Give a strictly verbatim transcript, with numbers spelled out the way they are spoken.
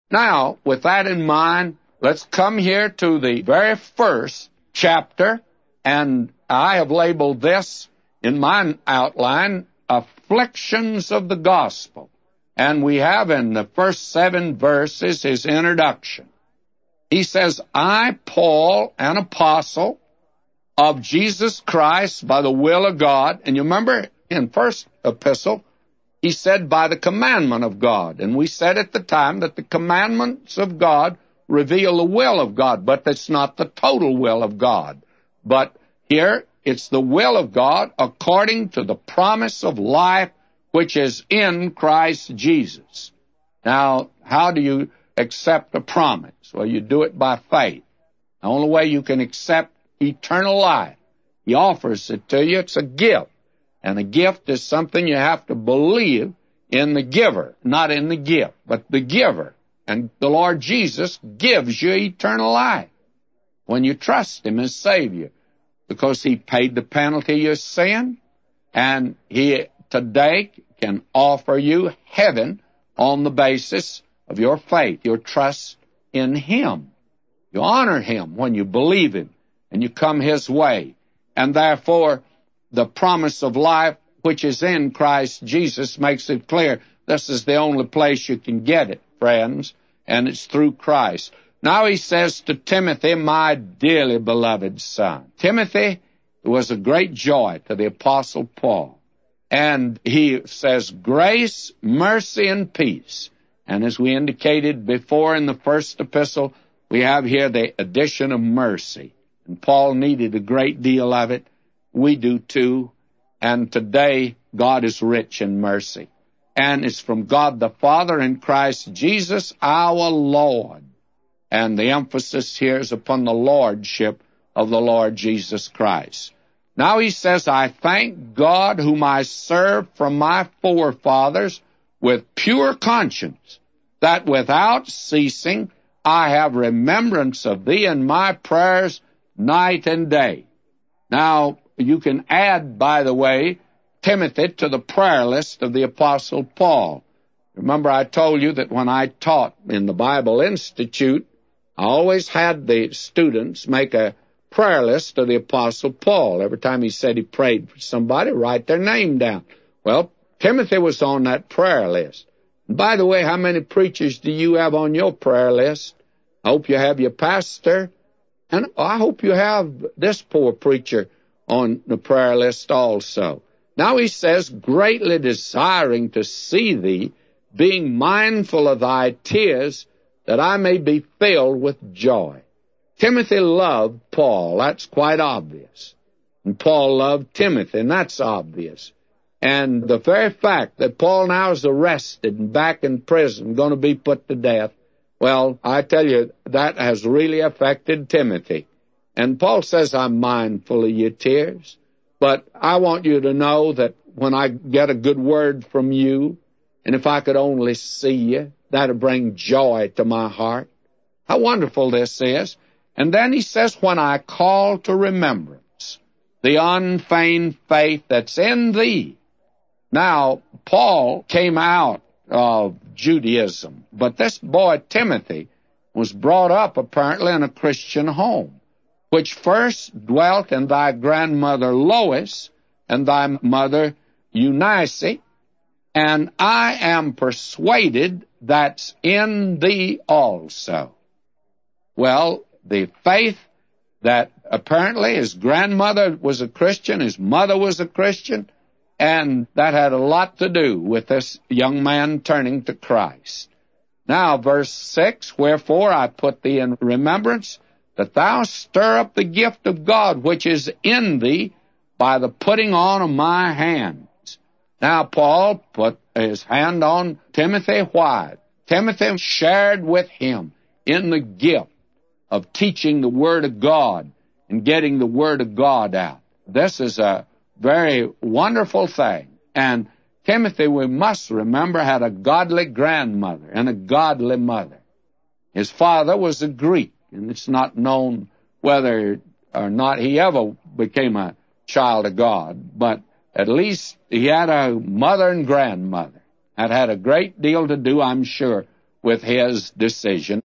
Now, with that in mind, let's come here to the very first chapter, and I have labeled this in my outline, Afflictions of the Gospel. And we have in the first seven verses his introduction. He says, I, Paul, an apostle of Jesus Christ by the will of God. And you remember in first epistle, he said, by the commandment of God. And we said at the time that the commandments of God reveal the will of God, but that's not the total will of God. But here, it's the will of God according to the promise of life which is in Christ Jesus. Now, how do you accept a promise? Well, you do it by faith. The only way you can accept eternal life, he offers it to you. It's a gift. And a gift is something you have to believe in the giver, not in the gift, but the giver. And the Lord Jesus gives you eternal life when you trust him as Savior, because he paid the penalty of your sin, and he today can offer you heaven on the basis of your faith, your trust in him. You honor him when you believe him, and you come his way. And therefore, the promise of life which is in Christ Jesus makes it clear this is the only place you can get it, friends, and it's through Christ. Now he says to Timothy, my dearly beloved son. Timothy was a great joy to the Apostle Paul. And he says, grace, mercy, and peace. And as we indicated before in the first epistle, we have here the addition of mercy. And Paul needed a great deal of it. We do too. And today, God is rich in mercy. And it's from God the Father and Christ Jesus our Lord. And the emphasis here is upon the lordship of the Lord Jesus Christ. Now he says, I thank God whom I serve from my forefathers with pure conscience, that without ceasing I have remembrance of thee in my prayers night and day. Now, you can add, by the way, Timothy to the prayer list of the Apostle Paul. Remember, I told you that when I taught in the Bible Institute, I always had the students make a prayer list of the Apostle Paul. Every time he said he prayed for somebody, write their name down. Well, Timothy was on that prayer list. And by the way, how many preachers do you have on your prayer list? I hope you have your pastor, and I hope you have this poor preacher on the prayer list also. Now he says, greatly desiring to see thee, being mindful of thy tears, that I may be filled with joy. Timothy loved Paul. That's quite obvious. And Paul loved Timothy, and that's obvious. And the very fact that Paul now is arrested and back in prison, going to be put to death, well, I tell you, that has really affected Timothy. And Paul says, I'm mindful of your tears, but I want you to know that when I get a good word from you, and if I could only see you, that'll bring joy to my heart. How wonderful this is. And then he says, when I call to remembrance the unfeigned faith that's in thee. Now, Paul came out of Judaism, but this boy Timothy was brought up apparently in a Christian home, which first dwelt in thy grandmother Lois and thy mother Eunice, and I am persuaded that's in thee also. Well, the faith that apparently his grandmother was a Christian, his mother was a Christian, and that had a lot to do with this young man turning to Christ. Now, verse six, wherefore I put thee in remembrance, that thou stir up the gift of God which is in thee by the putting on of my hands. Now, Paul put his hand on Timothy. Why? Timothy shared with him in the gift of teaching the Word of God and getting the Word of God out. This is a very wonderful thing. And Timothy, we must remember, had a godly grandmother and a godly mother. His father was a Greek, and it's not known whether or not he ever became a child of God, but at least he had a mother and grandmother that had a great deal to do, I'm sure, with his decision.